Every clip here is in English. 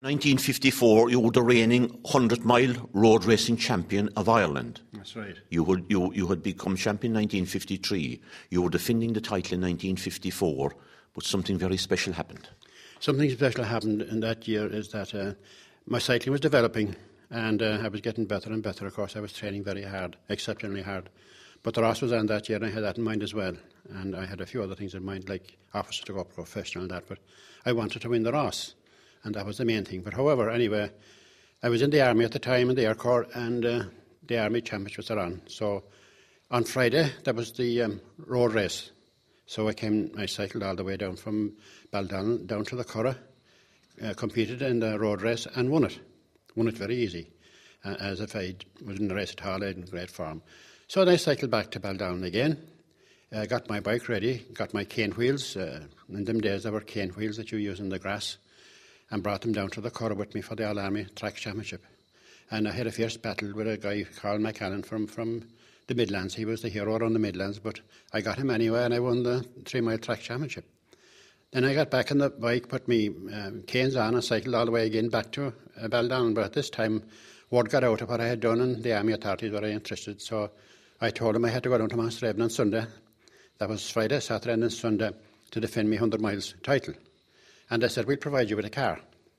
1954, you were the reigning 100-mile road racing champion of Ireland. That's right. You had become champion in 1953. You were defending the title in 1954, but something very special happened. Something special happened in that year is that my cycling was developing and I was getting better and better. Of course, I was training very hard, exceptionally hard. But the Ross was on that year and I had that in mind as well. And I had a few other things in mind, like officer to go professional and that, but I wanted to win the Ross. And that was the main thing. But however, anyway, I was in the Army at the time, in the Air Corps, and the Army Championships are on. So on Friday, that was the road race. So I cycled all the way down from Baldon down to the Curragh, competed in the road race and won it. Won it very easy, as if I was in the race at all, I was in great form. So then I cycled back to Baldon again, got my bike ready, got my cane wheels. In them days, there were cane wheels that you use in the grass, and brought them down to the Curragh with me for the All-Army Track Championship. And I had a fierce battle with a guy, Carl McCallan, from the Midlands. He was the hero around the Midlands, but I got him anyway, and I won the 3-mile Track Championship. Then I got back on the bike, put me canes on, and cycled all the way again back to Baldon. But at this time, word got out of what I had done, and the Army authorities were very interested. So I told them I had to go down to Monsteraven on Sunday. That was Friday, Saturday, and then Sunday, to defend my 100 miles title. And they said, we'll provide you with a car.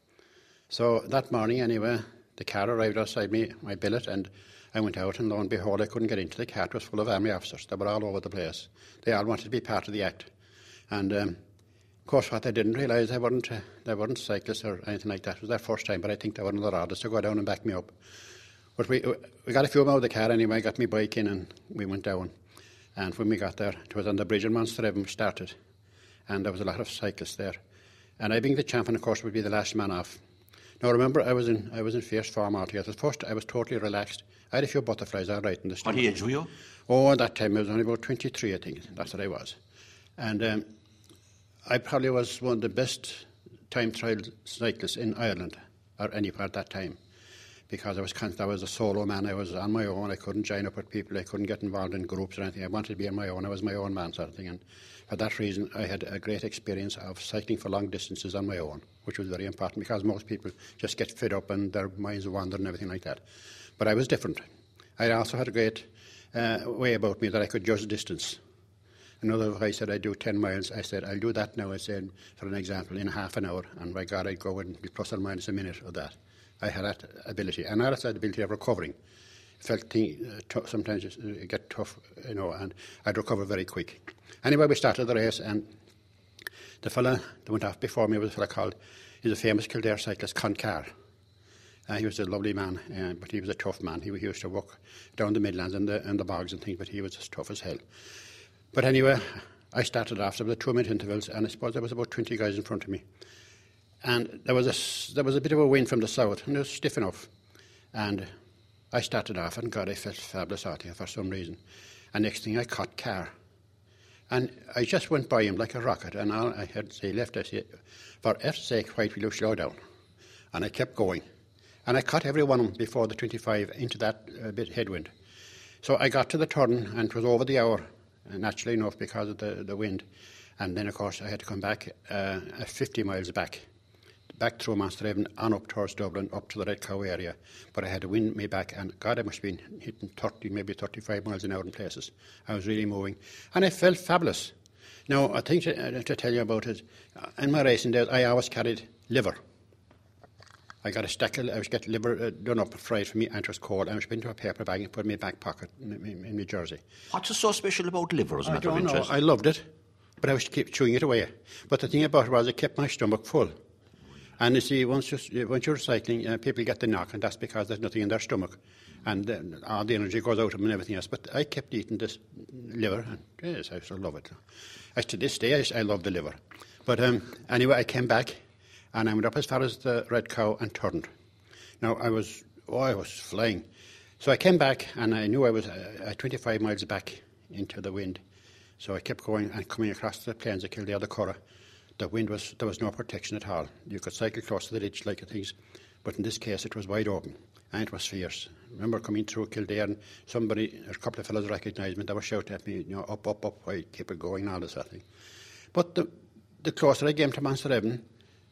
So that morning, anyway, the car arrived outside my billet, and I went out, and lo and behold, I couldn't get into the car. It was full of Army officers. They were all over the place. They all wanted to be part of the act. And, of course, what they didn't realise, they weren't cyclists or anything like that. It was their first time, but I think they were in the orders to go down and back me up. But we got a few of them out of the car anyway, got me bike in, and we went down. And when we got there, it was on the bridge in Monsteraven we started. And there was a lot of cyclists there. And I, being the champion, of course, would be the last man off. Now, remember, I was in fierce form altogether. At first, I was totally relaxed. I had a few butterflies all right in the stomach. What age were you? Oh, at that time, I was only about 23, I think. That's what I was. And I probably was one of the best time trial cyclists in Ireland, or any part at that time, because I was a solo man. I was on my own. I couldn't join up with people. I couldn't get involved in groups or anything. I wanted to be on my own. I was my own man, sort of thing. And for that reason, I had a great experience of cycling for long distances on my own, which was very important because most people just get fed up and their minds wander and everything like that. But I was different. I also had a great way about me that I could judge distance. Another, I said I'd do 10 miles. I said, I'll do that now, I said, for an example, in half an hour. And by God, I'd go and be plus or minus a minute of that. I had that ability. And I also had the ability of recovering. Felt sometimes it get tough, and I'd recover very quick. Anyway, we started the race, and the fella that went off before me was a fella called, he's a famous Kildare cyclist, Con Carr. He was a lovely man, but he was a tough man. He used to walk down the Midlands and the bogs and things, but he was as tough as hell. But anyway, I started off, there was 2-minute intervals, and I suppose there was about 20 guys in front of me. And there was a bit of a wind from the south, and it was stiff enough. And I started off, and God, I felt fabulous out here for some reason. And next thing, I caught Carr. And I just went by him like a rocket, and all I had to say left, I said, for F's sake, why will you slow down? And I kept going. And I caught every one of them before the 25 into that bit headwind. So I got to the turn, and it was over the hour, naturally enough, because of the wind. And then, of course, I had to come back 50 miles back through Monsteraven, on up towards Dublin, up to the Red Cow area. But I had to win me back, and God, I must have been hitting 30, maybe 35 miles an hour in places. I was really moving. And I felt fabulous. Now, I think to tell you about it, in my racing days, I always carried liver. I got a stack of, I was getting liver done up fried for me, and it was cold. I was put into a paper bag and put it in my back pocket in my jersey. What's so special about liver, as a matter of interest? I don't know. I loved it, but I was to keep chewing it away. But the thing about it was it kept my stomach full. And you see, once you're cycling, people get the knock, and that's because there's nothing in their stomach. And all the energy goes out of them and everything else. But I kept eating this liver, and yes, I still love it. As to this day, I love the liver. But anyway, I came back, and I went up as far as the Red Cow and turned. Now, I was flying. So I came back, and I knew I was 25 miles back into the wind. So I kept going and coming across the plains of Kildare, the Curragh. The wind there was no protection at all. You could cycle close to the ditch like things, but in this case it was wide open, and it was fierce. I remember coming through Kildare, and a couple of fellows recognised me, they were shouting at me, up, why keep it going, and all this sort of thing. But the closer I came to Monsteraven,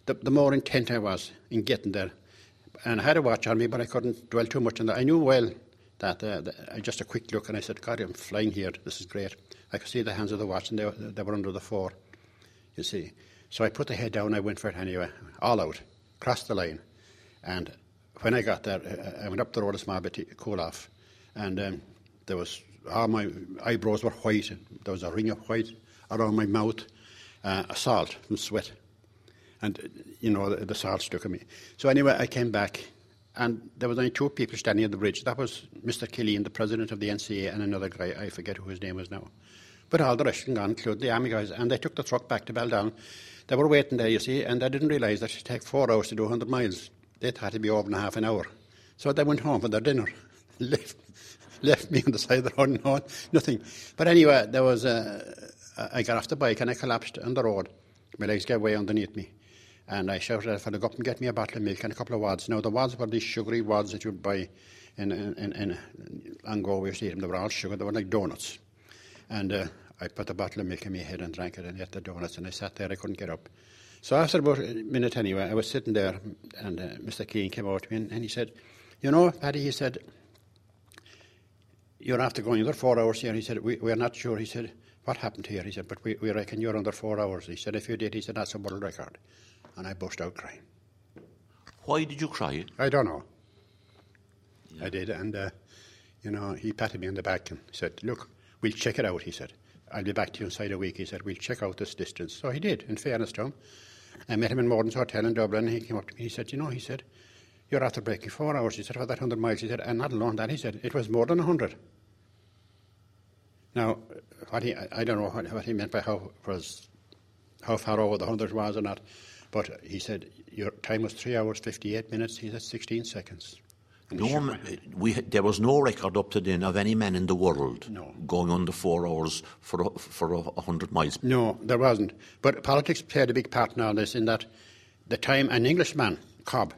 the more intent I was in getting there. And I had a watch on me, but I couldn't dwell too much on that. I knew well that just a quick look, and I said, God, I'm flying here. This is great. I could see the hands of the watch, and they were under the 4, you see. So I put the head down, I went for it anyway, all out, crossed the line. And when I got there, I went up the road a small bit to cool off, and there was, all my eyebrows were white, there was a ring of white around my mouth, a salt from sweat. And, the salt stuck in me. So anyway, I came back, and there was only 2 people standing on the bridge. That was Mr. Killeen, the president of the NCA, and another guy, I forget who his name was now. But all the rest had gone, including the army guys, and they took the truck back to Baldown. They were waiting there, you see, and they didn't realise that it would take 4 hours to do 100 miles. They thought it would be over in half an hour. So they went home for their dinner, left me on the side of the road, no, nothing. But anyway, there was I got off the bike and I collapsed on the road. My legs gave way underneath me. And I shouted at a fellow, go up and get me a bottle of milk and a couple of wads. Now, the wads were these sugary wads that you'd buy in Ango, where you see them. They were all sugar. They were like donuts. And I put a bottle of milk in my head and drank it and ate the donuts. And I sat there. I couldn't get up. So after about a minute anyway, I was sitting there, and Mr. Keane came out to me, and he said, Paddy, he said, you're after going another 4 hours here. He said, we're not sure. He said, what happened here? He said, but we reckon you're under 4 hours. He said, if you did, he said, that's a world record. And I burst out crying. Why did you cry? I don't know. Yeah. I did, and, he patted me on the back and said, look, we'll check it out, he said. I'll be back to you inside a week, he said. We'll check out this distance. So he did, in fairness to him. I met him in Morden's Hotel in Dublin, and he came up to me. He said, you're after breaking 4 hours. He said, for that 100 miles. He said, and not alone that, he said, it was more than 100. Now, I don't know what he meant by how far over the 100 was or not, but he said, your time was 3 hours, 58 minutes. He said, 16 seconds. No, there was no record up to then of any man in the world going under 4 hours for 100 miles. No, there wasn't. But politics played a big part in all this, in that the time an Englishman, Cobb,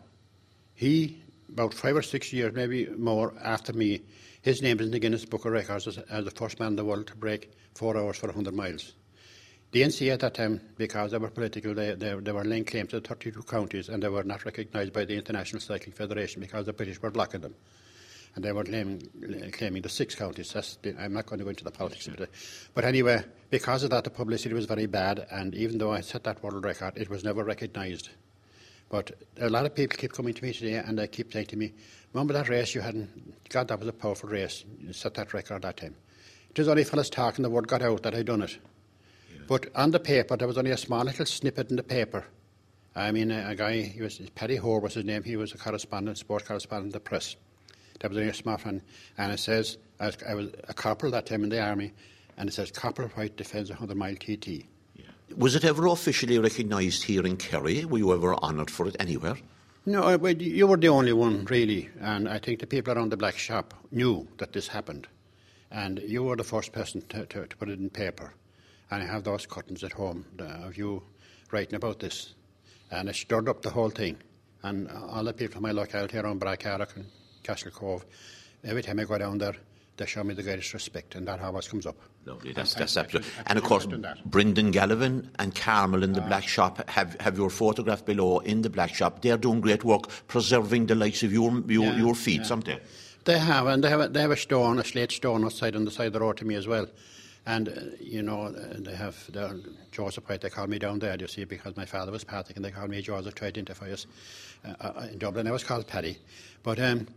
he, about 5 or 6 years, maybe more, after me, his name is in the Guinness Book of Records as the first man in the world to break 4 hours for 100 miles. The NCA at that time, because they were political, they were laying claim to the 32 counties, and they were not recognised by the International Cycling Federation because the British were blocking them. And they were claiming the 6 counties. I'm not going to go into the politics of it. But anyway, because of that, the publicity was very bad, and even though I set that world record, it was never recognised. But a lot of people keep coming to me today, and they keep saying to me, remember that race you hadn't? God, that was a powerful race. You set that record that time. It was only fellas talking, the word got out that I'd done it. But on the paper, there was only a small little snippet in the paper. I mean, a guy, Paddy Hoare was his name, he was a correspondent, sports correspondent in the press. That was only a small one. And it says, I was a corporal that time in the army, and it says, Corporal White defends a 100-mile TT. Yeah. Was it ever officially recognised here in Kerry? Were you ever honoured for it anywhere? No, you were the only one, really. And I think the people around the Black Shop knew that this happened. And you were the first person to put it in paper. And I have those cuttings at home of you writing about this. And it stirred up the whole thing. And all the people from my locality around Bracarrock and Castle Cove, every time I go down there, they show me the greatest respect, and that always comes up. Lovely, that's absolutely. And of course, Brendan Gallivan and Carmel in the Black Shop have your photograph below in the Black Shop. They're doing great work preserving the likes of your feet, aren't they? They have, and they have a stone, a slate stone outside on the side of the road to me as well. And, they have Joseph White, they call me down there, you see, because my father was Patrick, and they called me Joseph to identify us. In Dublin, I was called Paddy. But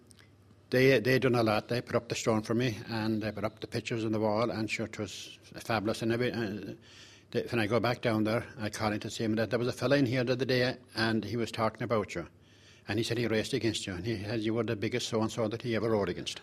they done a lot. They put up the stone for me, and they put up the pictures on the wall, and sure, it was fabulous. And when I go back down there, I call in to see him that there was a fella in here the other day, and he was talking about you. And he said he raced against you, and he said you were the biggest so-and-so that he ever rode against.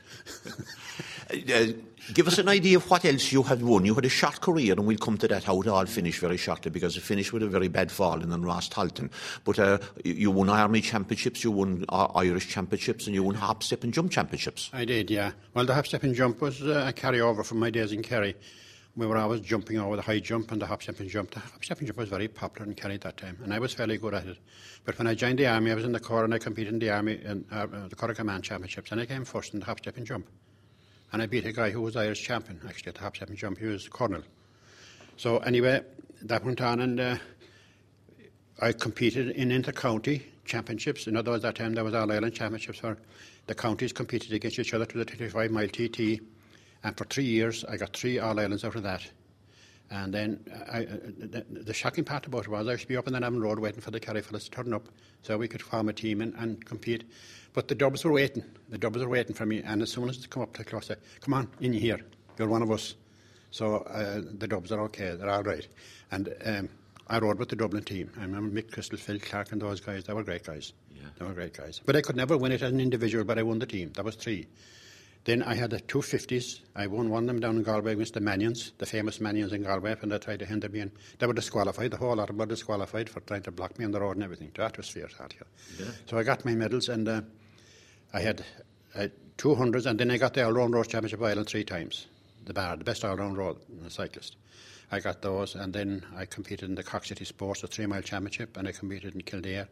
Give us an idea of what else you had won. You had a short career, and we'll come to that, how it all finished very shortly, because it finished with a very bad falling on Ross Talton. But you won Army Championships, you won Irish Championships, and you won Hop, Step and Jump Championships. I did, yeah. Well, the Hop, Step and Jump was a carry-over from my days in Kerry. We were always jumping over the high jump and the hop, step and jump. The hop, step and jump was very popular in Kerry at that time, and I was fairly good at it. But when I joined the Army, I was in the Corps, and I competed in the Army in the Corps Command Championships, and I came first in the hop, step and jump. And I beat a guy who was Irish champion, actually, at the hop, step and jump. He was Colonel. So anyway, that went on, and I competed in inter-county championships. In other words, that time there was All-Ireland championships where the counties competed against each other to the 35-mile TT. And for 3 years, I got 3 All-Irelands out of that. And then the shocking part about it was I used to be up on the Navan Road waiting for the Kerry fellas to turn up so we could form a team and compete. But the Dubs were waiting. The Dubs were waiting for me. And as soon as they come up to the club, say, come on, in here. You're one of us. So the Dubs are okay. They're all right. And I rode with the Dublin team. I remember Mick Crystal, Phil Clark and those guys. They were great guys. Yeah. They were great guys. But I could never win it as an individual, but I won the team. That was 3. Then I had the 250s. I won one of them down in Galway against the Manions, the famous Manions in Galway, and they tried to hinder me. And they were disqualified. The whole lot of them were disqualified for trying to block me on the road and everything. That was fierce out here. Yeah. So I got my medals, and I had 200s, and then I got the all-round road championship of Ireland 3 times. The best all-round road cyclist. I got those, and then I competed in the Cork City Sports, the 3-mile championship, and I competed in Kildare,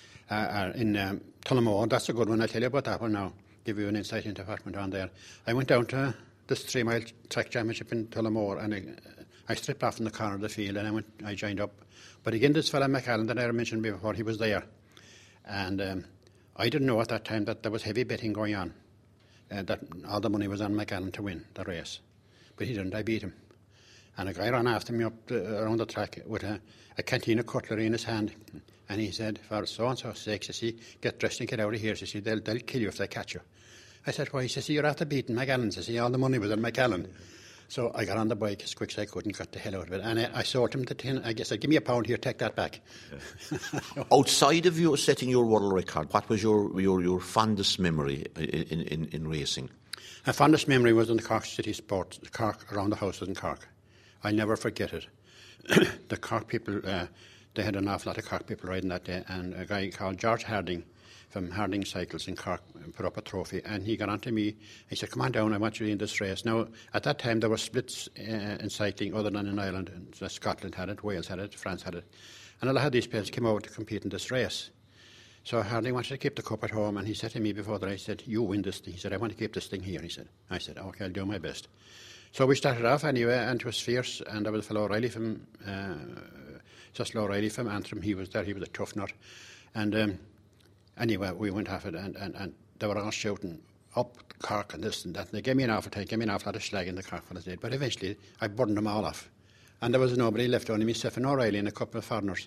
in Tullamore. That's a good one. I'll tell you about that one now. Give you an insight into what went on there. I went down to this 3-mile track championship in Tullamore, and I stripped off in the corner of the field, and I joined up. But again, this fella McAllen that I mentioned before, he was there, and I didn't know at that time that there was heavy betting going on, that all the money was on McAllen to win the race, but he didn't. I beat him, and a guy ran after me up around the track with a canteen of cutlery in his hand. And he said, for so-and-so's sake, says he, get dressed and get out of here. Says he, they'll kill you if they catch you. I said, why? He says, you're after beating McAllen. Says he, all the money was on McAllen. So I got on the bike as quick as I could and got the hell out of it. And I sold him the tin. I guess, give me £1 here, take that back. Yeah. Outside of you setting your world record, what was your fondest memory in racing? My fondest memory was in the Cork City Sports, Cork, around the houses in Cork. I'll never forget it. The Cork people... they had an awful lot of Cork people riding that day, and a guy called George Harding from Harding Cycles in Cork put up a trophy, and he got on to me. He said, come on down, I want you in this race. Now, at that time, there were splits in cycling other than in Ireland. Scotland had it, Wales had it, France had it. And a lot of these players came out to compete in this race. So Harding wanted to keep the cup at home, and he said to me before the race, he said, you win this thing. He said, I want to keep this thing here. He said, I said, okay, I'll do my best. So we started off anyway, and it was fierce, and there was a fellow O'Reilly from... Cecil O'Reilly from Antrim, he was there, he was a tough nut. And anyway, we went off it, and they were all shouting, up Cork and this and that. And they gave me an awful time, gave me an awful lot of slag in the Cork fellas did. But eventually, I burned them all off. And there was nobody left, only myself and O'Reilly and a couple of foreigners.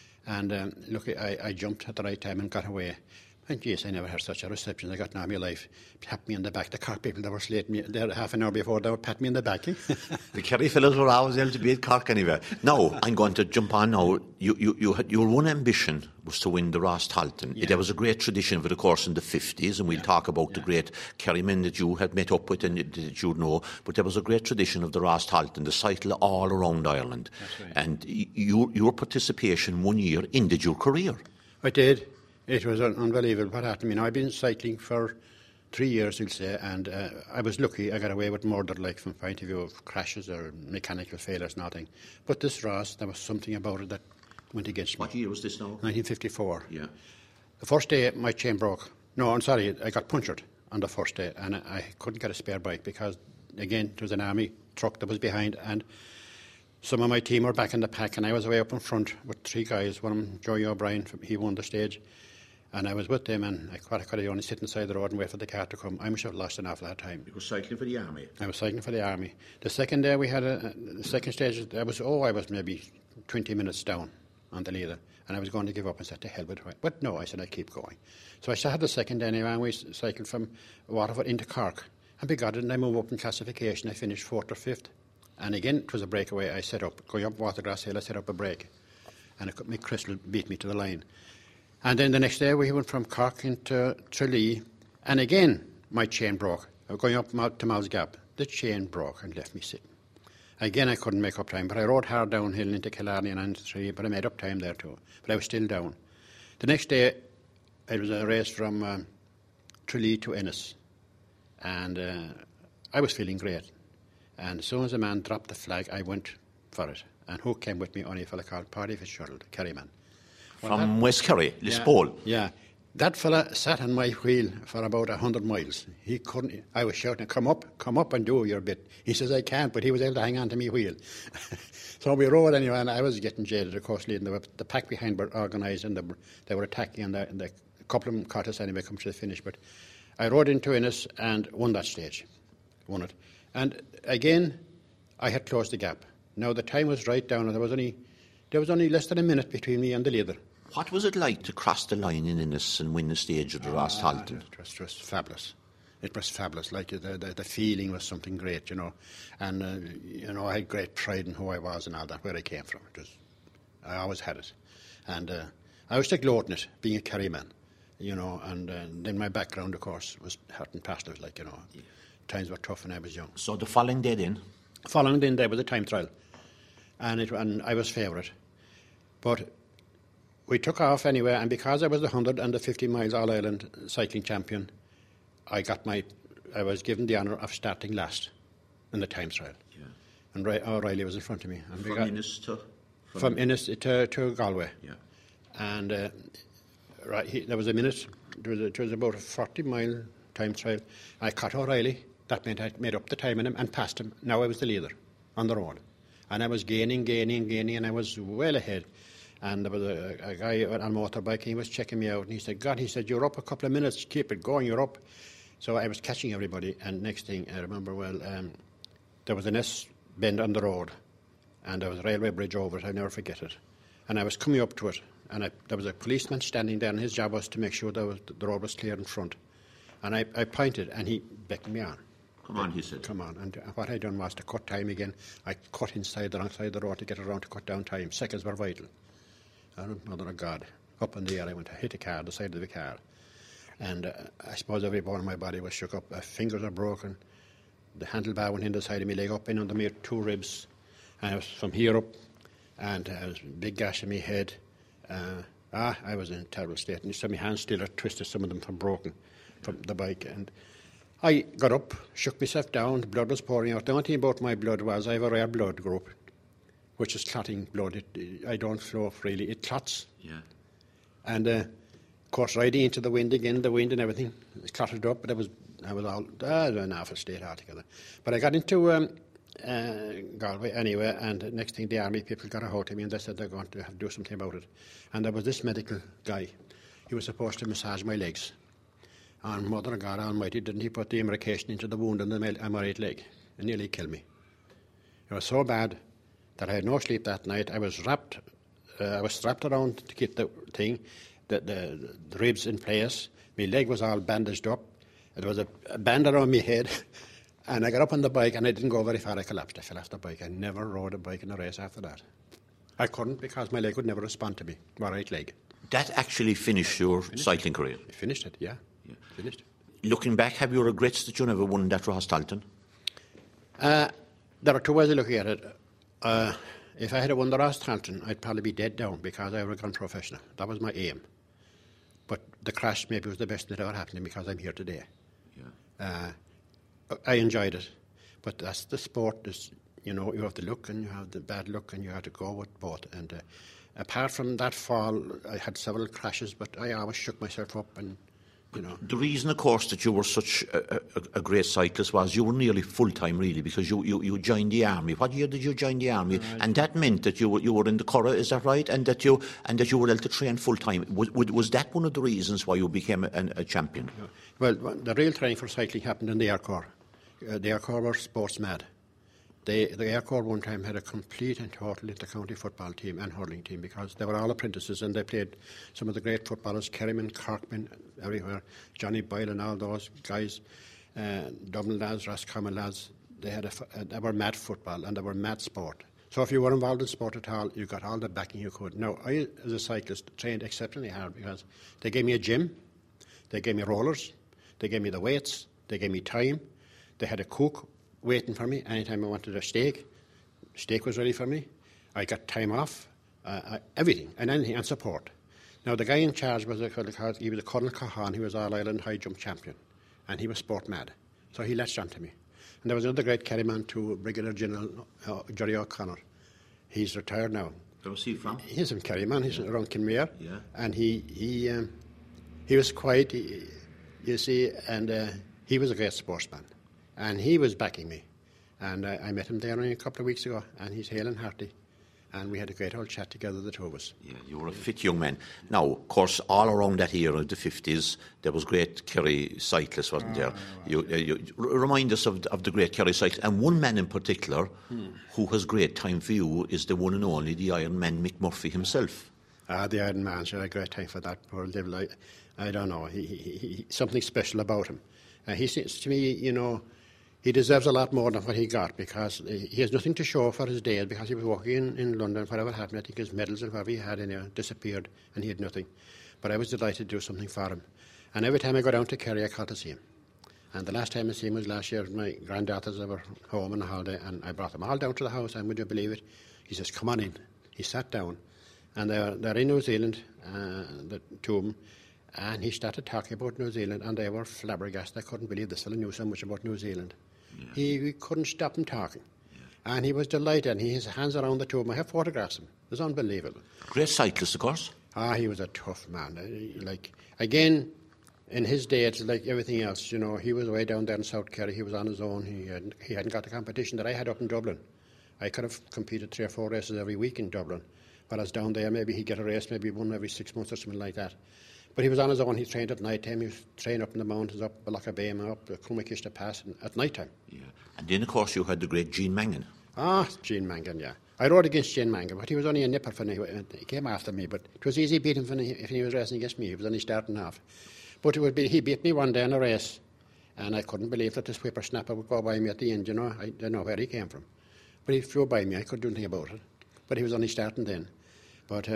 And look, I jumped at the right time and got away. And yes, I never had such a reception. I got in all my life. Pat me in the back. The Cork people that were slating me there half an hour before, they would pat me in the back. The Kerry fellows were always able to beat Cork anyway. Now, I'm going to jump on now. Your one ambition was to win the Ross Talton. Yeah. There was a great tradition of it, of course, in the 50s, and we'll talk about the great Kerrymen that you had met up with and that you know. But there was a great tradition of the Ross Talton, the cycle all around Ireland. That's right. And your participation one year ended your career. I did. It was unbelievable what happened. You know, I've been cycling for 3 years, we'll say, and I was lucky. I got away with murder, like from point of view of crashes or mechanical failures, nothing. But this Ross, there was something about it that went against me. What year was this now? 1954. Yeah. The first day, my chain broke. No, I'm sorry, I got punctured on the first day, and I couldn't get a spare bike because, again, there was an army truck that was behind, and some of my team were back in the pack, and I was away up in front with 3 guys. One of them, Joey O'Brien, he won the stage. And I was with them, and I could have only sit inside the road and wait for the car to come. I must have lost an awful lot of time. You were cycling for the army? I was cycling for the army. The second day we had the second stage, I was maybe 20 minutes down on the leader, and I was going to give up and said, to hell with it. But no, I said, I'd keep going. So I started the second day anyway, and we cycled from Waterford into Cork. And we got it, and I moved up in classification. I finished 4th or 5th. And again, it was a breakaway. I set up, going up Watergrass Hill, I set up a break. And Mick Crystal beat me to the line. And then the next day we went from Cork into Tralee, and again my chain broke. I was going up to Mal's Gap. The chain broke and left me sitting. Again I couldn't make up time, but I rode hard downhill into Killarney and into Tralee, but I made up time there too. But I was still down. The next day it was a race from Tralee to Ennis, and I was feeling great. And as soon as the man dropped the flag, I went for it. And who came with me? Only a fellow called Paddy Fitzgerald, Kerryman. From West Kerry, Lisbon. Yeah. That fella sat on my wheel for about 100 miles. He couldn't. I was shouting, come up and do your bit. He says, I can't, but he was able to hang on to me wheel. So we rode anyway, and I was getting jaded, of course, leading. The pack behind were organised, and they were attacking, and a couple of them caught us anyway, come to the finish. But I rode into Ennis and won that stage. Won it. And again, I had closed the gap. Now the time was right down, and there was only less than a minute between me and the leader. What was it like to cross the line in Ennis and win the stage at the Ross Halton? It was fabulous. It was fabulous. Like the feeling was something great, And I had great pride in who I was and all that, where I came from. I always had it, and I used to gloat in it, being a Kerryman, And then my background, of course, was hurt and past it, Times were tough when I was young. So the following day then? Following then, there was a time trial, and I was favourite, but we took off anyway, and because I was the 100 and the 50 miles All-Ireland cycling champion, I was given the honour of starting last in the time trial. Yeah. And O'Reilly was in front of me. And from Ennis to? From Ennis to Galway. Yeah. And there was a minute, it was about a 40-mile time trial. I caught O'Reilly. That meant I made up the time in him and passed him. Now I was the leader on the road. And I was gaining, and I was well ahead. And there was a guy on a motorbike, he was checking me out, and he said, you're up a couple of minutes, keep it going, you're up. So I was catching everybody, and next thing I remember, there was an S-bend on the road, and there was a railway bridge over it, I'll never forget it. And I was coming up to it, and there was a policeman standing there, and his job was to make sure the road was clear in front. And I pointed, and he beckoned me on. Come on, he said. Come on. And what I done was to cut time again. I cut inside the wrong side of the road to get around to cut down time. Seconds were vital. Mother of God. Up in the air I went. I hit a car, the side of the car. And I suppose every bone in my body was shook up. My fingers are broken. The handlebar went in the side of my leg, up in under me 2 ribs. And I was from here up. And I was a big gash in my head. I was in a terrible state. And my hands still are twisted, some of them from broken from the bike. And I got up, shook myself down. The blood was pouring out. The only thing about my blood was I have a rare blood group, which is clotting blood. I don't flow freely. It clots. Yeah. And, of course, riding into the wind again, the wind and everything, it clotted up, but I was an awful state altogether. But I got into Galway anyway, and next thing the army people got a hold of me and they said they're going to have to do something about it. And there was this medical guy. He was supposed to massage my legs. And Mother of God Almighty, didn't he put the medication into the wound on my right leg? It nearly killed me. It was so bad that I had no sleep that night. I was strapped around to keep the thing, the ribs in place. My leg was all bandaged up. There was a band around my head. And I got up on the bike and I didn't go very far. I collapsed. I fell off the bike. I never rode a bike in a race after that. I couldn't because my leg would never respond to me, my right leg. That actually finished your cycling career? I finished it, yeah. Finished. Looking back, have you regrets that you never won that Ross Halton? There are 2 ways of looking at it. If I had won the Ross Halton, I'd probably be dead down because I would have gone professional. That was my aim. But the crash maybe was the best that ever happened to me because I'm here today. Yeah. I enjoyed it. But that's the sport. You have the luck and you have the bad luck and you have to go with both. And apart from that fall, I had several crashes, but I always shook myself up and The reason, of course, that you were such a great cyclist was you were nearly full-time, really, because you joined the army. What year did you join the army? And that meant that you were in the Curragh, is that right? And that you were able to train full-time. Was that one of the reasons why you became a champion? Yeah. Well, the real training for cycling happened in the Air Corps. The Air Corps were sports mad. The Air Corps one time had a complete and total inter-county football team and hurling team because they were all apprentices and they played some of the great footballers, Kerryman, Corkman, everywhere, Johnny Boyle and all those guys, Dublin lads, Roscommon lads. They were mad football and they were mad sport. So if you were involved in sport at all, you got all the backing you could. Now, I, as a cyclist, trained exceptionally hard because they gave me a gym, they gave me rollers, they gave me the weights, they gave me time, they had a cook waiting for me anytime I wanted a steak. Steak was ready for me. I got time off, everything and anything, and support. Now, the guy in charge was he was a Colonel Cahan. He was All-Ireland high jump champion, and he was sport mad. So he latched onto me. And there was another great Kerryman too, Brigadier General Jerry O'Connor. He's retired now. Where was he from? He's from Kerryman. He's around Kinmare. Yeah. And he He was quiet, you see, and he was a great sportsman. And he was backing me. And I met him there only a couple of weeks ago, and he's hale and hearty. And we had a great old chat together, the two of us. Yeah, you were a fit young man. Now, of course, all around that era, the 50s, there was great Kerry cyclists, wasn't there? You remind us of the great Kerry cyclists. And one man in particular who has great time for you is the one and only, the Iron Man, Mick Murphy himself. The Iron Man, sure, a great time for that poor devil. I don't know, he something special about him. He seems to me, you know, he deserves a lot more than what he got, because he has nothing to show for his days, because he was working in London. Whatever happened, I think his medals and whatever he had in there disappeared, and he had nothing. But I was delighted to do something for him. And every time I go down to Kerry, I call to see him. And the last time I see him was last year. My granddaughters were home on a holiday, and I brought them all down to the house, and would you believe it? He says, come on in. He sat down, and they're in New Zealand, the two of them. And he started talking about New Zealand, and they were flabbergasted. I couldn't believe this fellow knew so much about New Zealand. Yeah. He couldn't stop him talking. Yeah. And he was delighted, and he has hands around the two of them. I have photographs of him. It was unbelievable. Great cyclist, of course. He was a tough man. Again, in his day, it's like everything else. You know, he was way down there in South Kerry. He was on his own. He hadn't got the competition that I had up in Dublin. I could have competed 3 or 4 races every week in Dublin. Whereas down there, maybe he'd get a race, maybe one every 6 months or something like that. But he was on his own. He trained at night time. He was trained up in the mountains, up Lochabema, up the Clonmacista Pass at night time. Yeah. And then, of course, you had the great Gene Mangan. Gene Mangan, yeah. I rode against Gene Mangan, but he was only a nipper for me. He came after me, but it was easy beating him if he was racing against me. He was only starting off. But he beat me one day in a race, and I couldn't believe that this whippersnapper would go by me at the end, you know. I don't know where he came from. But he flew by me. I couldn't do anything about it. But he was only starting then. But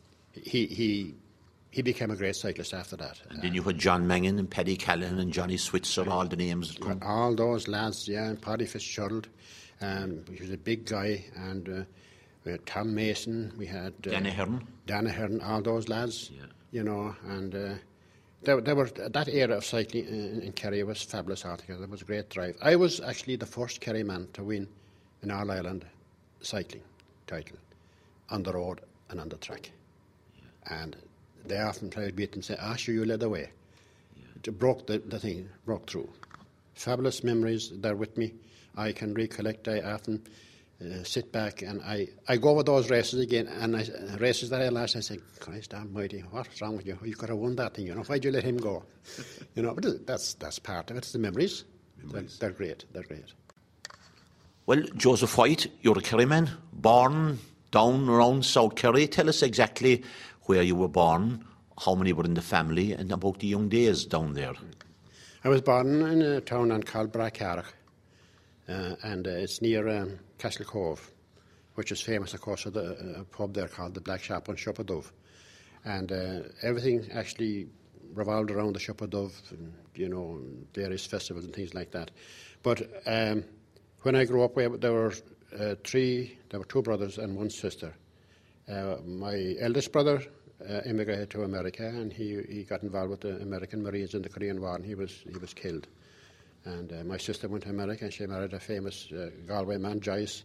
he became a great cyclist after that. And then you had John Mangan and Paddy Callahan and Johnny Switzer, all the names that come. All those lads, yeah, and Paddy Fitzgerald. He was a big guy. And we had Tom Mason. We had Danaher, all those lads, you know. And there were that era of cycling in Kerry was fabulous altogether. There was a great drive. I was actually the first Kerry man to win an All-Ireland cycling title on the road and on the track. Yeah. And they often tried to beat and say, sure, you led the way. Yeah. It broke the thing, broke through. Fabulous memories there with me. I can recollect. I often sit back and I go over those races again, and races that I lost, I say, Christ almighty, what's wrong with you? You could have won that thing, you know. Why'd you let him go? You know, but that's part of it. It's the memories. They're great. They're great. Well, Joseph White, you're a Kerry man, born down around South Kerry. Tell us exactly where you were born, how many were in the family, and about the young days down there. I was born in a town called Bracarach, and it's near Castle Cove, which is famous, of course, for a pub there called the Black Shop on Shoppadove. And everything actually revolved around the Shoppadove, and, you know, various festivals and things like that. But when I grew up, there were 2 brothers and 1 sister. My eldest brother immigrated to America, and he got involved with the American Marines in the Korean War, and he was killed. And my sister went to America, and she married a famous Galway man, Joyce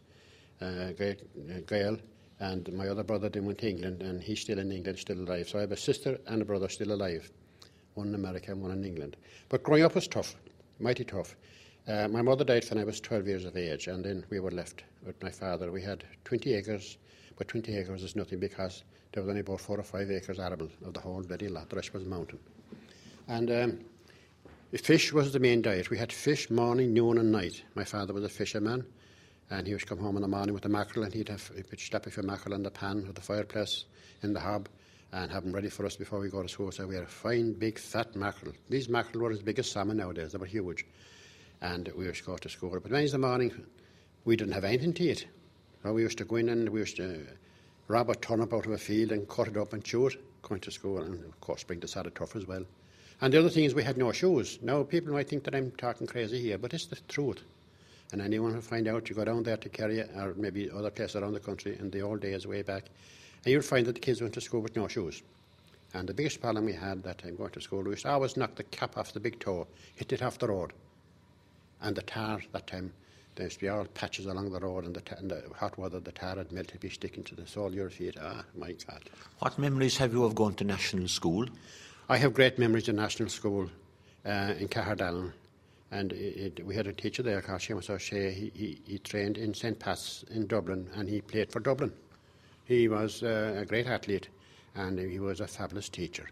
Gael. And my other brother then went to England, and he's still in England, still alive. So I have a sister and a brother still alive, one in America and one in England. But growing up was tough, mighty tough. My mother died when I was 12 years of age, and then we were left with my father. We had 20 acres, but 20 acres is nothing, because there was only about 4 or 5 acres arable of the whole bloody lot. The rest was mountain. And fish was the main diet. We had fish morning, noon and night. My father was a fisherman, and he would come home in the morning with the mackerel, and he'd slap a few mackerel in the pan with the fireplace in the hob and have them ready for us before we go to school. So we had a fine, big, fat mackerel. These mackerel were as big as salmon nowadays. They were huge. And we used to go to school. But Wednesday morning, we didn't have anything to eat. So we used to go in and we used to rob a turnip out of a field and cut it up and chew it, going to school, and of course bring the salad tough as well. And the other thing is we had no shoes. Now people might think that I'm talking crazy here, but it's the truth. And anyone who find out, you go down there to Kerry or maybe other places around the country in the old days way back, and you'll find that the kids went to school with no shoes. And the biggest problem we had that time going to school, we used to always knock the cap off the big toe, hit it off the road. And the tar that time, there used to be all patches along the road, and in the hot weather, the tar had melted, be sticking to the sole of your feet. My God. What memories have you of going to national school? I have great memories in National School in Caherdallen, and we had a teacher there called Seamus O'Shea. He trained in St. Pat's in Dublin, and he played for Dublin. He was a great athlete, and he was a fabulous teacher.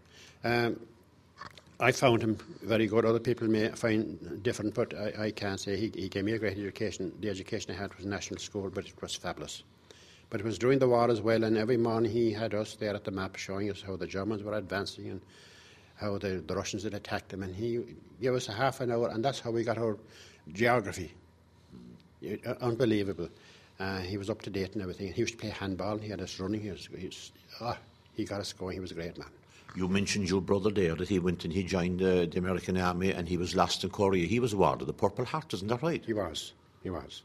I found him very good. Other people may find different, but I can't say. He gave me a great education. The education I had was National School, but it was fabulous. But it was during the war as well, and every morning he had us there at the map showing us how the Germans were advancing and how the Russians had attacked them. And he gave us a half an hour, and that's how we got our geography. Unbelievable. He was up to date and everything. He used to play handball. He had us running. He got us going. He was a great man. You mentioned your brother there, that he went and he joined the American Army and he was lost in Korea. He was awarded the Purple Heart, isn't that right? He was. He was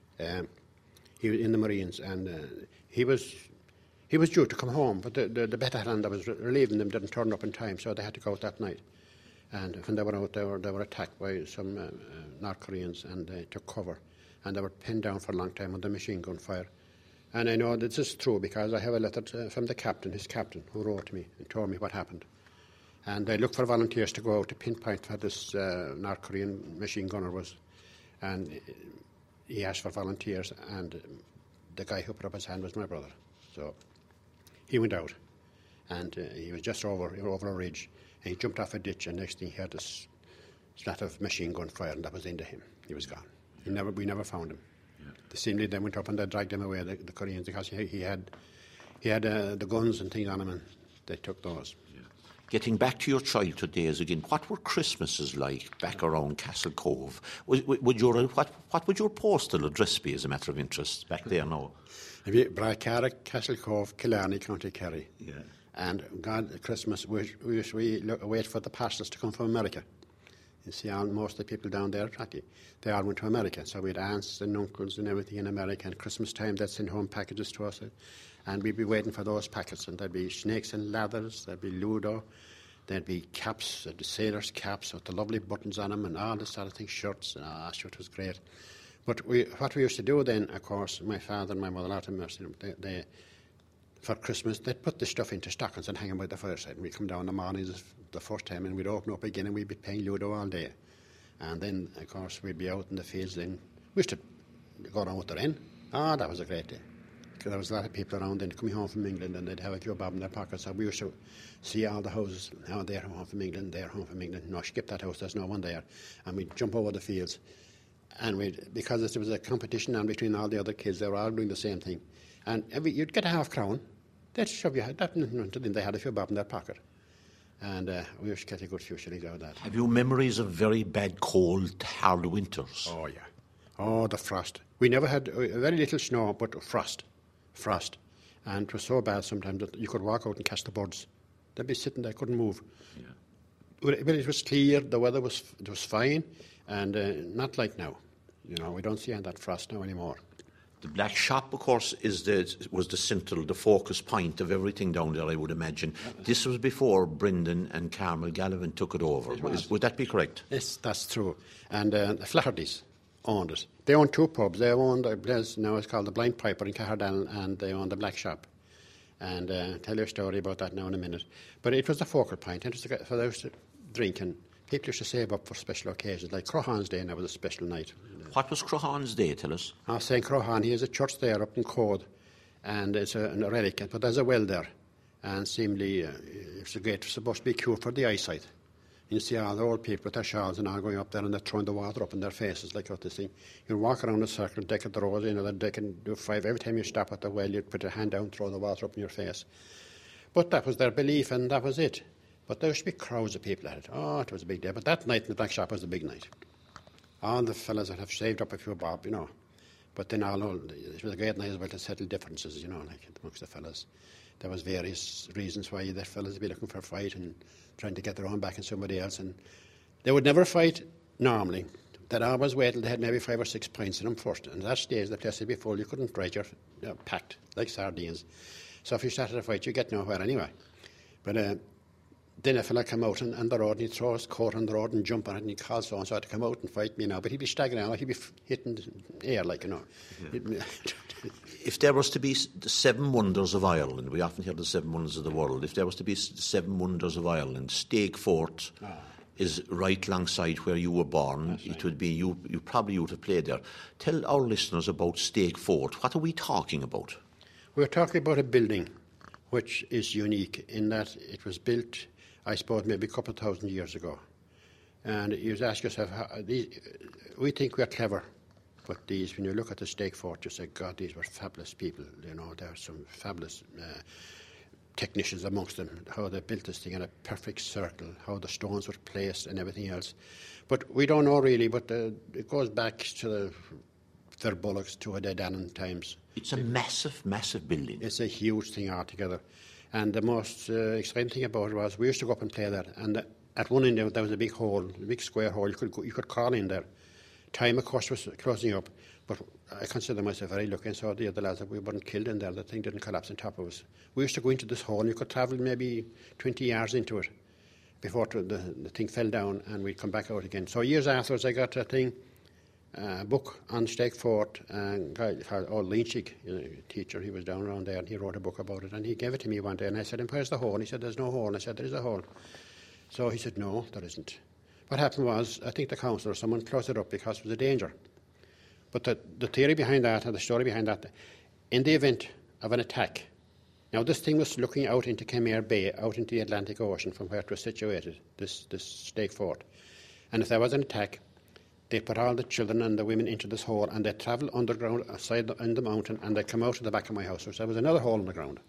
in the Marines, and he was due to come home, but the battalion that was relieving them didn't turn up in time, so they had to go out that night. And when they were out, they were attacked by some North Koreans, and they took cover, and they were pinned down for a long time under machine gun fire. And I know this is true because I have a letter from the captain, his captain, who wrote to me and told me what happened. And they looked for volunteers to go out to pinpoint where this North Korean machine gunner was. And he asked for volunteers, and the guy who put up his hand was my brother. So he went out, and he was just over a ridge, and he jumped off a ditch, and next thing he had this splat of machine gun fire, and that was into him. He was gone. We never found him. Yeah. The same day they went up and they dragged him away, the Koreans, because he had the guns and things on him, and they took those. Yeah. Getting back to your childhood days again, what were Christmases like back around Castle Cove? What would your postal address be, as a matter of interest, back there now? Bracarrick, Castle Cove, Killarney, County Kerry. Yeah. And God, Christmas, we wait for the parcels to come from America. You see, most of the people down there, they all went to America. So we had aunts and uncles and everything in America. And Christmas time, they'd send home packages to us. And we'd be waiting for those packets. And there'd be snakes and ladders, there'd be Ludo, there'd be caps, the sailors' caps with the lovely buttons on them and all this sort of thing, shirts. And sure, it was great. But what we used to do then, of course, my father and my mother, out of mercy, they for Christmas, they'd put the stuff into stockings and hang them by the fireside. And we'd come down in the mornings the first time, and we'd open up again, and we'd be playing Ludo all day. And then, of course, we'd be out in the fields then. We used to go around with the wren. That was a great day. Because there was a lot of people around then coming home from England, and they'd have a few bob in their pockets. So we used to see all the houses. Now they're home from England, they're home from England. No, skip that house, there's no one there. And we'd jump over the fields. And because there was a competition on between all the other kids, they were all doing the same thing. And you'd get a half-crown. They'd shove you that until then they had a few bob in their pocket. And we used to get a good few shillings out of that. Have you memories of very bad, cold, hard winters? Oh, yeah. Oh, the frost. We never had very little snow, but frost. And it was so bad sometimes that you could walk out and catch the birds. They'd be sitting there, couldn't move. Yeah. But it was clear, the weather was fine, and not like now. You know, we don't see that frost now anymore. The Black Shop, of course, was the central, the focus point of everything down there, I would imagine. This was before Brendan and Carmel Gallivan took it over. Would that be correct? Yes, that's true. And the Flahertys owned it. They owned two pubs. They owned a place now it's called the Blind Piper in Caherdallen, and they owned the Black Shop. And tell you a story about that now in a minute. But it was the focal point. And it was for those to drink, and people used to save up for special occasions, like Crohan's Day, and that was a special night. What was Crohan's Day, tell us? St. Crohan, he has a church there up in Code, and it's a relic, but there's a well there. And seemingly, it's supposed to be a cure for the eyesight. You see all the old people with their shawls and all going up there, and they're throwing the water up in their faces, like what they see. You walk around a circle, deck at the road, deck and do 5. Every time you stop at the well, you'd put your hand down, throw the water up in your face. But that was their belief, and that was it. But there used to be crowds of people at it. Oh, it was a big day. But that night in the Black Shop was the big night. All the fellas that have saved up a few bob, you know. But then it was a great night as well to settle differences, you know, like amongst the fellas. There was various reasons why the fellas would be looking for a fight and trying to get their own back in somebody else. And they would never fight normally. They'd always wait till they had maybe 5 or 6 pints in them first. And at that stage, the place would be full. You couldn't ride your packed, like sardines. So if you started a fight, you get nowhere anyway. But then a fella come out on the road, and he'd throw his coat on the road and jump on it, and he'd call so-and-so to come out and fight me now. But he'd be staggering out, he'd be hitting the air, like, you know. Yeah. If there was to be the 7 wonders of Ireland, we often hear the 7 wonders of the world. If there was to be 7 wonders of Ireland, Stakefort is right alongside where you were born. Right. It would be you probably would have played there. Tell our listeners about Stakefort. What are we talking about? We're talking about a building which is unique in that it was built, I suppose, maybe a couple of thousand years ago. And you ask yourself, we think we're clever, but when you look at the Stakefort, you say, God, these were fabulous people. You know, there are some fabulous technicians amongst them, how they built this thing in a perfect circle, how the stones were placed and everything else. But we don't know really, but it goes back to the Verbullocks, to the Dannon times. It's a massive, massive building. It's a huge thing altogether. And the most exciting thing about it was we used to go up and play there, and at one end there was a big hole, a big square hole. You could crawl in there. Time, of course, was closing up, but I consider myself very lucky, and so the other lads, that we weren't killed in there. The thing didn't collapse on top of us. We used to go into this hole, and you could travel maybe 20 yards into it before the thing fell down, and we'd come back out again. So years afterwards, I got a book on Stakefort, and a guy called Old Lynchig, teacher, he was down around there, and he wrote a book about it, and he gave it to me one day, and I said, and where's the hole? And he said, there's no hole. And I said, there is a hole. So he said, no, there isn't. What happened was, I think the council or someone closed it up because it was a danger. But the theory behind that, and the story behind that, in the event of an attack, now this thing was looking out into Kenmare Bay, out into the Atlantic Ocean from where it was situated, this Stakefort. And if there was an attack, they put all the children and the women into this hole, and they'd travel underground outside in the mountain, and they'd come out to the back of my house. So there was another hole in the ground.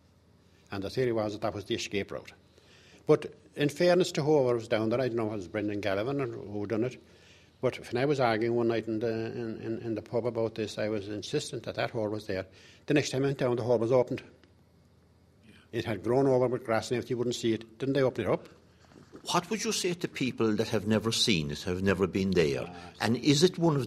And the theory was that was the escape route. But in fairness to whoever was down there, I don't know if it was Brendan Gallivan or who done it, but when I was arguing one night in the pub about this, I was insistent that hole was there. The next time I went down, the hole was opened. Yeah. It had grown over with grass and everything, you wouldn't see it. Didn't they open it up? What would you say to people that have never seen it, have never been there? And is it one of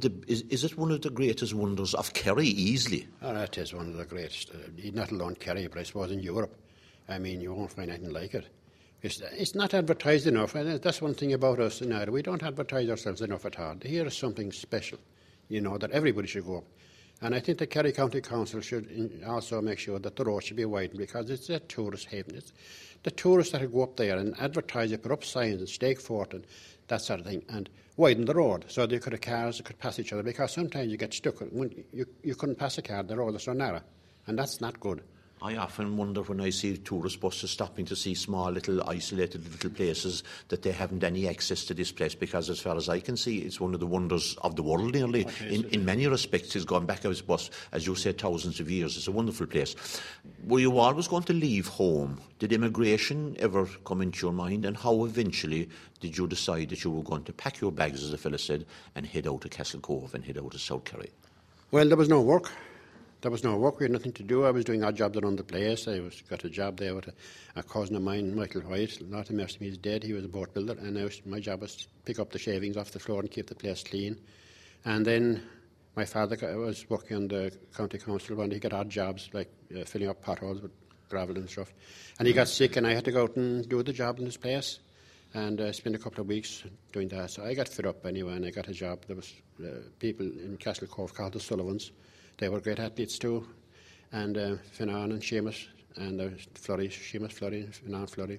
the greatest wonders of Kerry, easily? Oh, it is one of the greatest. Not alone Kerry, but I suppose in Europe. I mean, you won't find anything like it. It's not advertised enough, and that's one thing about us in Ireland. We don't advertise ourselves enough at all. Here is something special, that everybody should go up. And I think the Kerry County Council should also make sure that the road should be widened, because it's a tourist haven. It's the tourists that go up there and advertise it, put up signs and Stakefort and that sort of thing, and widen the road so they could have cars that could pass each other, because sometimes you get stuck. You couldn't pass a car, the road is so narrow, and that's not good. I often wonder when I see tourist buses stopping to see small, little, isolated little places that they haven't any access to this place, because as far as I can see, it's one of the wonders of the world nearly. In many respects, it's gone back, as you say, thousands of years. It's a wonderful place. Were you always going to leave home? Did immigration ever come into your mind? And how eventually did you decide that you were going to pack your bags, as the fellow said, and head out to Castlecove and head out to South Kerry? Well, there was no work. We had nothing to do. I was doing odd jobs around the place. Got a job there with a cousin of mine, Michael White. Not to mercy, he's dead. He was a boat builder, and my job was to pick up the shavings off the floor and keep the place clean. And then my father was working on the county council, and he got odd jobs like filling up potholes with gravel and stuff. And he got sick, and I had to go out and do the job in this place. And spent a couple of weeks doing that. So I got fed up anyway, and I got a job. There was people in Castlecove called the Sullivans. They were great athletes too, and Finan and Seamus, and Seamus Flurry, and Finan Flurry.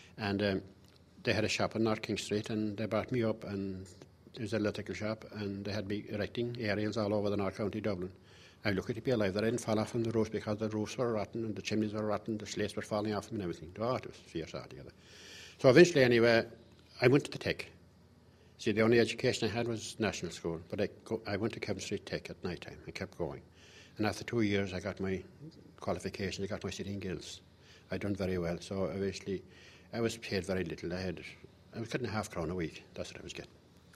And they had a shop on North King Street, and they brought me up, and it was an electrical shop, and they had me erecting aerials all over the North County Dublin. I was lucky to be alive that I didn't fall off from the roofs, because the roofs were rotten, and the chimneys were rotten, the slates were falling off them and everything. Oh, it was fierce altogether. So eventually, anyway, I went to the Tech. See, the only education I had was national school, but I went to Kevin Street Tech at night time. I kept going. And after 2 years, I got my qualifications, I got my sitting guilds. I'd done very well, so eventually I was paid very little. I was getting £0.5 a week, that's what I was getting.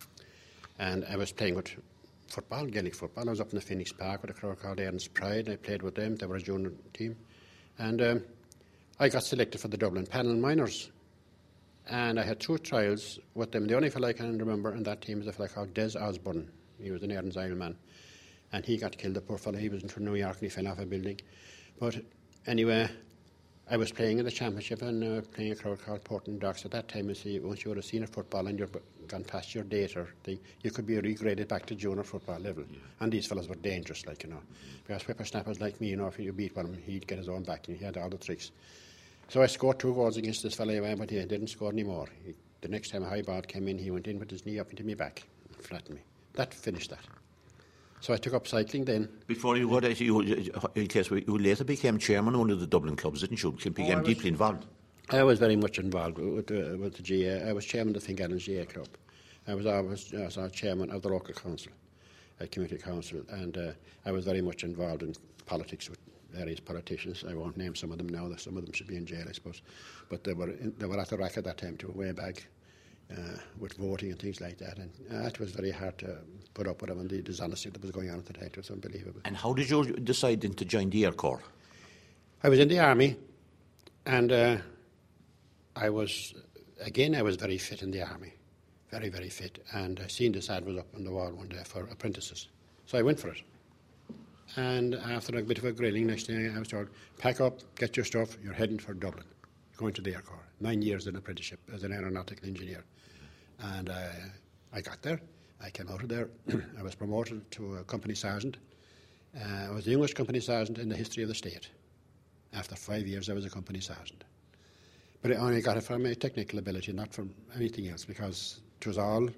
And I was playing with football, Gaelic football. I was up in the Phoenix Park with a crowd called Aaron's Pride. I played with them, they were a junior team. And I got selected for the Dublin Panel Minors. And I had 2 trials with them. The only fellow I can remember in that team is a fellow called Des Osborne. He was an Aaron's Isle man. And he got killed, the poor fellow. He was in New York and he fell off a building. But anyway, I was playing in the championship and playing a crowd called Portland Docks at that time. You see, once you were a senior football and you've gone past your date or thing, you could be regraded back to junior football level. Yeah. And these fellas were dangerous, like, you know. Because whippersnappers like me, you know, if you beat one, he'd get his own back and he had all the tricks. So I scored 2 goals against this fella, but he didn't score any more. The next time a high ball came in, he went in with his knee up into my back and flattened me. That finished that. So I took up cycling then. Before you got it, you later became chairman of one of the Dublin clubs, didn't you? You became deeply involved. I was very much involved with the GA. I was chairman of the Fingallen GA Club. I was our chairman of the local council, community council, and I was very much involved in politics with various politicians. I won't name some of them now. Some of them should be in jail, I suppose. But they were at the rack at that time too, way back. With voting and things like that, and it was very hard to put up with them and the dishonesty that was going on at the time. It was unbelievable. And how did you decide to join the Air Corps? I was in the army, and I was very fit in the army, very, very fit, and I seen this ad was up on the wall one day for apprentices, so I went for it. And after a bit of a grilling, next thing I was told, pack up, get your stuff, you're heading for Dublin, going to the Air Corps. 9 years in apprenticeship as an aeronautical engineer. And I got there. I came out of there. I was promoted to a company sergeant. I was the youngest company sergeant in the history of the state. After 5 years, I was a company sergeant. But I only got it from my technical ability, not from anything else, because it was all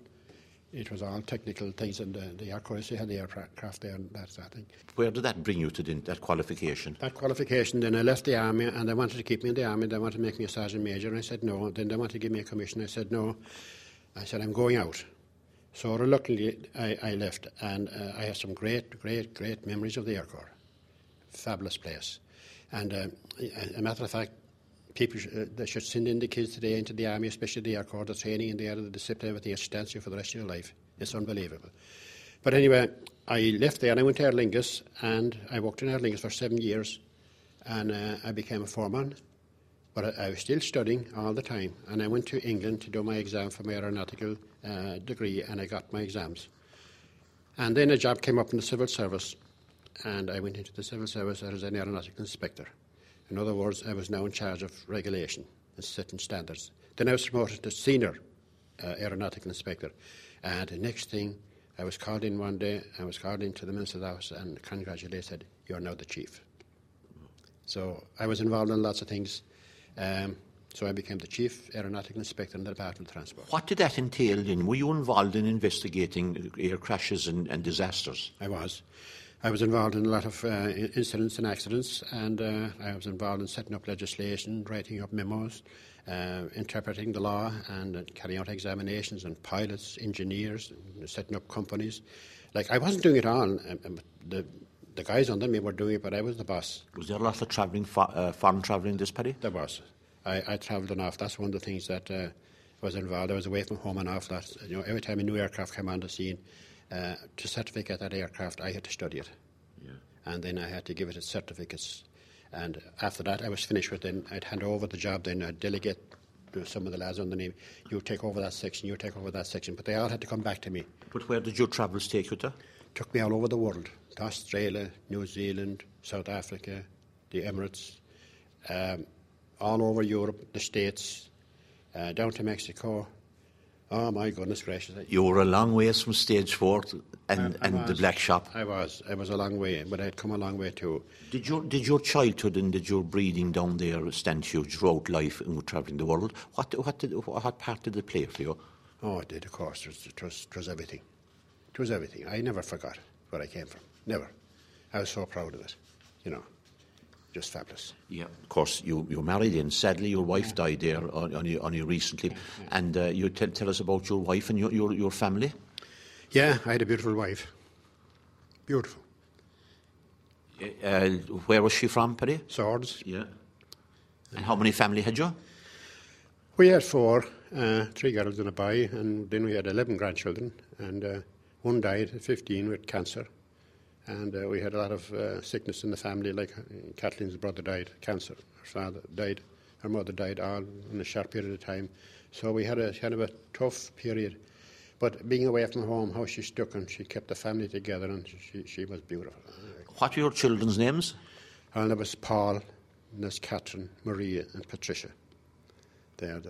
technical things, and the Air Corps had the aircraft there and that sort of thing. Where did that bring you to that qualification? That qualification, then I left the army, and they wanted to keep me in the army. They wanted to make me a sergeant major, and I said no. Then they wanted to give me a commission. I said no. I said, I'm going out. So reluctantly, I left, and I have some great, great, great memories of the Air Corps. Fabulous place. And as a matter of fact, people they should send in the kids today into the army, especially the Air Corps, the training in the area, the discipline, everything. It stands you for the rest of your life. It's unbelievable. But anyway, I left there and I went to Aer Lingus, and I worked in Aer Lingus for 7 years, and I became a foreman. But I was still studying all the time, and I went to England to do my exam for my aeronautical degree, and I got my exams. And then a job came up in the civil service, and I went into the civil service as an aeronautical inspector. In other words, I was now in charge of regulation and setting standards. Then I was promoted to senior aeronautical inspector. And the next thing, I was called in one day, I was called into the Minister's office and congratulated, said, you're now the chief. So I was involved in lots of things. So I became the chief aeronautical inspector in the Department of Transport. What did that entail then? Were you involved in investigating air crashes and disasters? I was. I was involved in a lot of incidents and accidents, and I was involved in setting up legislation, writing up memos, interpreting the law, and carrying out examinations on pilots, engineers, and setting up companies. Like, I wasn't doing it all. The guys under me were doing it, but I was the boss. Was there a lot of travelling, foreign travelling this Paddy? There was. I travelled enough. That's one of the things that was involved. I was away from home an awful lot. You know, every time a new aircraft came on the scene, to certificate that aircraft, I had to study it. Yeah. And then I had to give it its certificates. And after that, I was finished with it. I'd hand over the job, then I'd delegate to some of the lads under me. You take over that section, you take over that section. But they all had to come back to me. But where did your travels take you to? Took me all over the world. To Australia, New Zealand, South Africa, the Emirates, all over Europe, the States, down to Mexico. Oh, my goodness gracious. You were a long ways from stage 4 and the black shop. I was a long way, but I'd come a long way too. Did your childhood and did your breeding down there stand you throughout life and travelling the world? What part did it play for you? Oh, it did, of course. It was everything. It was everything. I never forgot where I came from. Never. I was so proud of it, you know. Just fabulous. Yeah, of course, you married in. Sadly, your wife died there on you recently. Yeah. And you tell us about your wife and your family. Yeah, I had a beautiful wife. Beautiful. Where was she from, Paddy? Swords. Yeah. And how many family had you? We had 4, 3 girls and a boy, and then we had 11 grandchildren, and one died at 15 with cancer. And we had a lot of sickness in the family, like Kathleen's brother died, cancer. Her father died, her mother died, all in a short period of time. So we had a kind of a tough period. But being away from home, how she stuck and she kept the family together, and she was beautiful. What were your children's names? And there was Paul, and there's Catherine, Maria and Patricia. They are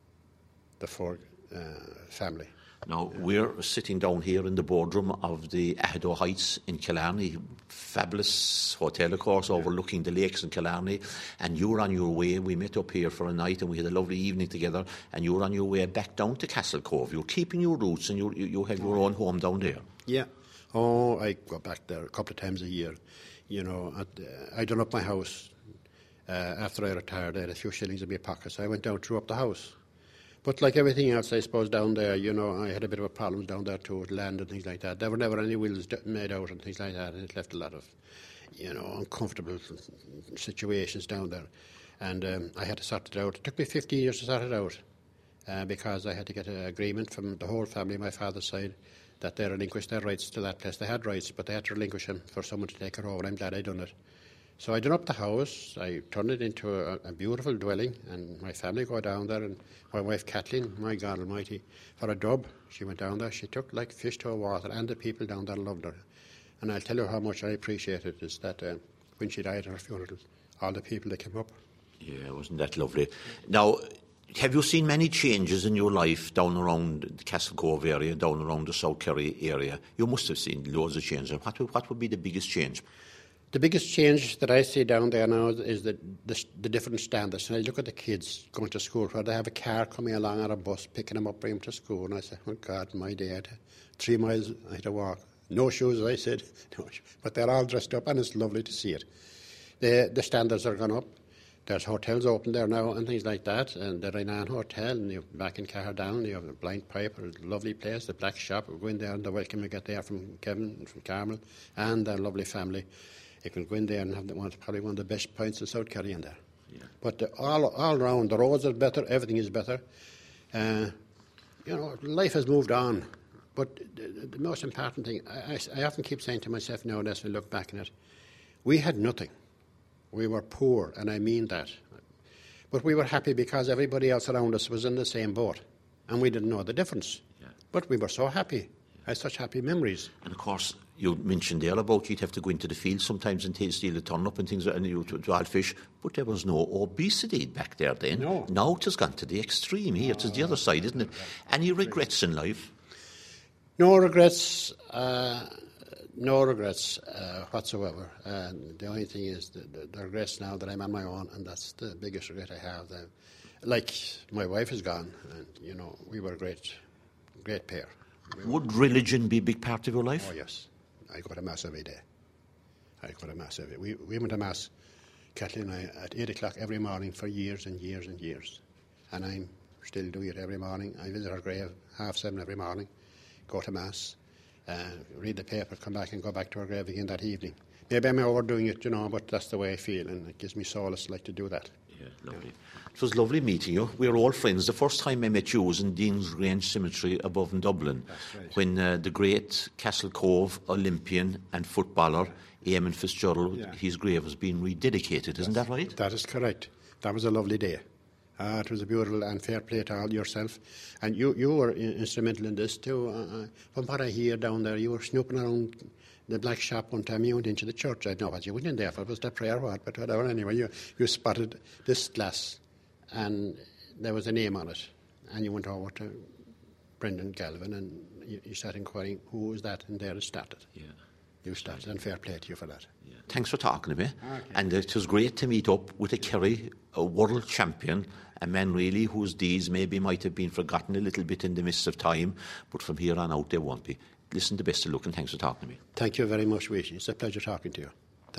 the four family. Now, we're sitting down here in the boardroom of the Ahdo Heights in Killarney, fabulous hotel, of course, overlooking the lakes in Killarney, and you were on your way. We met up here for a night and we had a lovely evening together, and you were on your way back down to Castle Cove. You're keeping your roots and you have your own home down there. Yeah. Oh, I go back there a couple of times a year. You know, I done up my house. After I retired, I had a few shillings in my pocket, so I went down, drew up the house. But like everything else, I suppose, down there, you know, I had a bit of a problem down there too, with land and things like that. There were never any wills made out and things like that, and it left a lot of, you know, uncomfortable situations down there. And I had to sort it out. It took me 15 years to sort it out because I had to get an agreement from the whole family, my father's side, that they relinquished their rights to that place. They had rights, but they had to relinquish them for someone to take it over. I'm glad I done it. So I done up the house, I turned it into a beautiful dwelling, and my family go down there, and my wife Kathleen, my God almighty, for a dub, she went down there, she took like fish to a water, and the people down there loved her. And I'll tell you how much I appreciate it, is that when she died at her funeral, all the people that came up. Yeah, wasn't that lovely? Now, have you seen many changes in your life down around the Castle Cove area, down around the South Kerry area? You must have seen loads of changes. What would be the biggest change? The biggest change that I see down there now is the different standards. And I look at the kids going to school where they have a car coming along or a bus picking them up, bringing them to school. And I say, oh God, my day, I had 3 miles I had to walk. No shoes, I said. No, but they're all dressed up and it's lovely to see it. The standards are gone up. There's hotels open there now and things like that. And the Renan Hotel, and you're back in Cardown, you have the Blind Pipe, a lovely place, the Black Shop. We go in there and the welcome you get there from Kevin, from Carmel, and their lovely family. You can go in there and have probably one of the best pints in South Kerry in there. Yeah. But all around, the roads are better, everything is better. You know, life has moved on. But the most important thing, I often keep saying to myself nowadays when I look back on it, we had nothing. We were poor, and I mean that. But we were happy because everybody else around us was in the same boat, and we didn't know the difference. Yeah. But we were so happy. Yeah. I had such happy memories. And of course, you mentioned there about you'd have to go into the field sometimes and steal a turnip and things, and you to wild fish, but there was no obesity back there then. No. Now it has gone to the extreme here. It's the other side, isn't it? Any regrets in life? No regrets. No regrets whatsoever. The only thing is the regrets now that I'm on my own, and that's the biggest regret I have. Like, my wife is gone, and, you know, we were a great pair. Would religion be a big part of your life? Oh, yes. I go to Mass every day. We went to Mass, Kathleen and I, at 8 o'clock every morning for years and years and years. And I'm still doing it every morning. I visit her grave 7:30 every morning, go to Mass, read the paper, come back and go back to her grave again that evening. Maybe I'm overdoing it, you know, but that's the way I feel, and it gives me solace like to do that. Yeah, lovely. It was lovely meeting you. We were all friends. The first time I met you was in Dean's Grange Cemetery above in Dublin. That's right. When the great Castle Cove Olympian and footballer Eamon Fitzgerald, his grave was being rededicated. Isn't that right? That is correct. That was a lovely day. It was a beautiful and fair play to all yourself. And you were instrumental in this too. From what I hear down there, you were snooping around the Black Shop one time. You went into the church. I don't know what you went in there for. Was that prayer or what? But whatever. Anyway, you spotted this glass and there was a name on it. And you went over to Brendan Galvin and you started inquiring who was that, and there it started. Yeah. You started, and fair play to you for that. Yeah. Thanks for talking to me. Okay. And it was great to meet up with a Kerry, a world champion, a man really whose deeds maybe might have been forgotten a little bit in the midst of time, but from here on out they won't be. Listen, the best of luck, and thanks for talking to me. Thank you very much, Wishy. It's a pleasure talking to you.